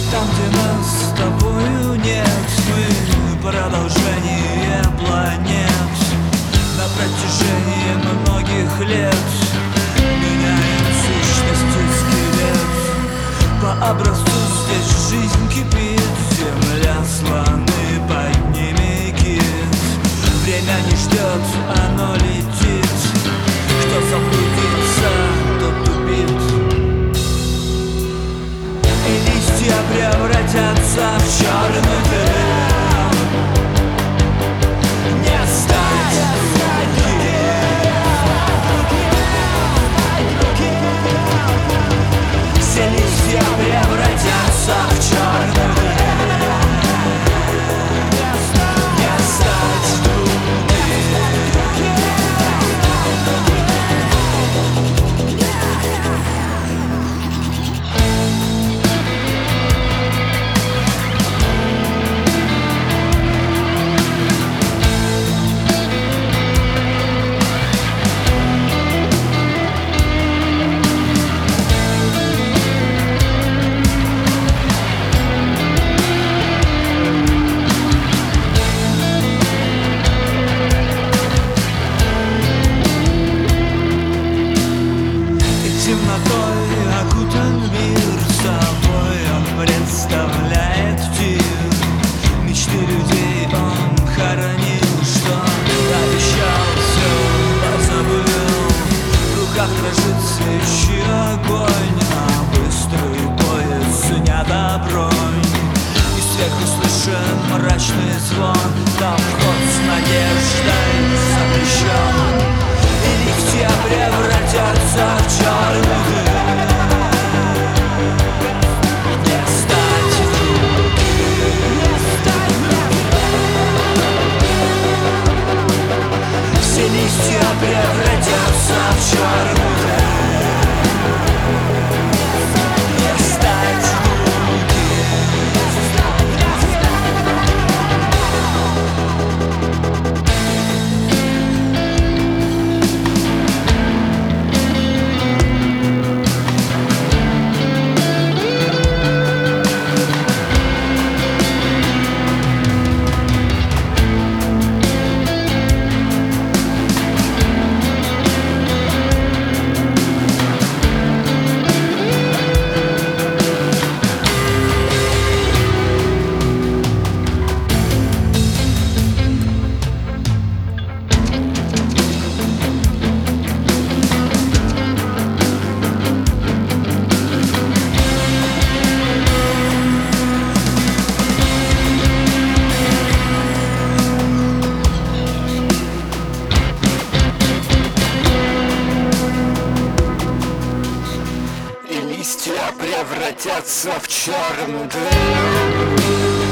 Там, где нас с тобою нет, мы продолжение планет. На протяжении многих лет меняем сущности скелет. По образцу здесь жизнь кипит, земля слоны, под ними кит. Время не ждет, оно летит. Кто заблудится, тот тупит. И листья превратятся в черный дым. Не стать другим. Все листья превратятся в черный дым. Не стать другим. Темнотой окутан мир, собой он представляет тир. Мечты людей он хоронил, что обещал, все позабыл. В руках дрожит свечи огонь, а быстрый поезд снята бронь. И сверху слышен мрачный звон, там вход с надеждой запрещен. И листья превратятся в черный дым. Не стать другим. Все листья превратятся в черный дым. Не стать превратятся в черный дым.